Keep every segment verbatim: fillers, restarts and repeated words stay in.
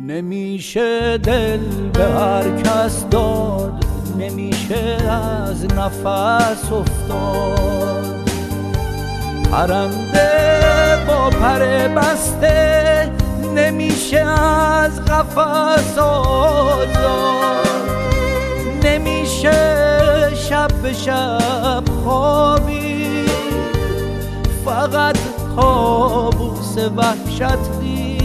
نمیشه دل به هر کس داد، نمیشه از نفس افتاد. پرنده با پر بسته نمیشه از قفس آزاد. نمیشه شب به شب خوابی، فقط کابوس وحشت دید.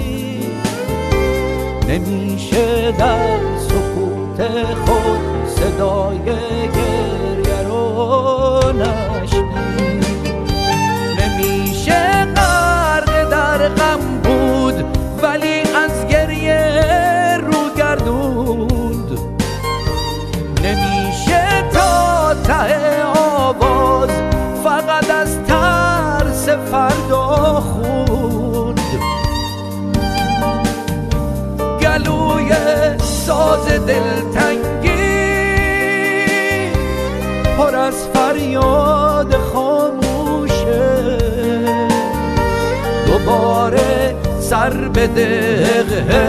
نمیشه در سکوت خود صدای گریه رو نشنید. نمیشه غرق در غم بود ولی از گریه رو گردوند. نمیشه تا ته آواز فقط از ترس فردا خوند. گلوی ساز دلتنگی پر از فریاد خاموشه. دوباره سر به دقه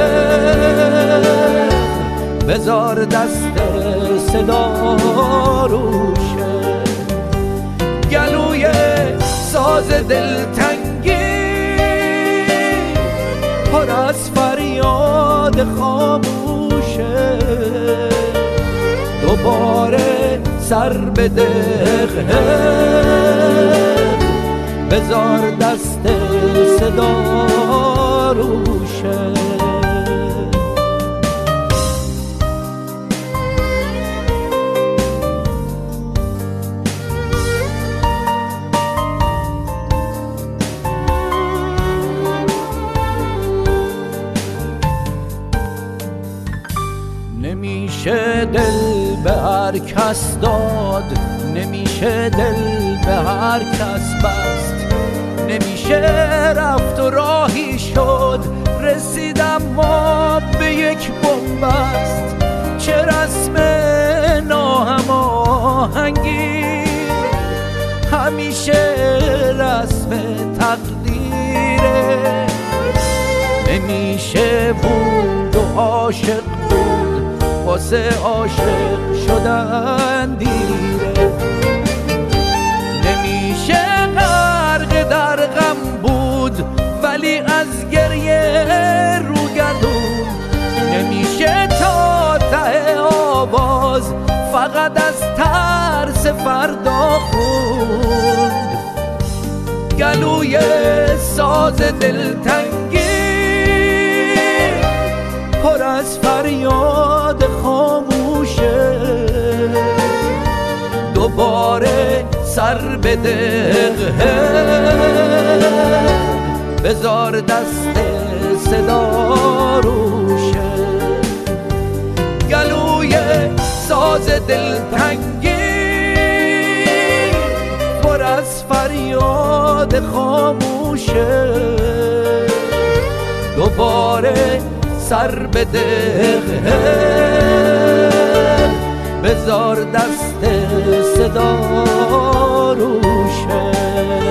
بذار دست صدا روشه. گلوی ساز دلتنگی پر از فریاد خاموشه. دوباره سر به دقه بذار دست صدا روشه. نمیشه دل به هر کس داد، نمیشه دل به هر کس بست. نمیشه رفت و راهی شد رسیدم ما به یک بنبست. چه رسم ناهماهنگی همیشه رسم تقدیره. نمیشه بود و عاشق بود واسه عاشق شدن دیره. نمیشه غرق در غم بود ولی از گریه رو گردون. نمیشه تا ته آواز فقط از ترس فردا خوند. گلوی ساز دلتنگی پر از فریاد خاموشه. دوباره سر به دقه بذار دست صدا روشه. گلوی ساز دلتنگی پر از فریاد خاموشه. دوباره سر به دقه بذار دست صدا روشه.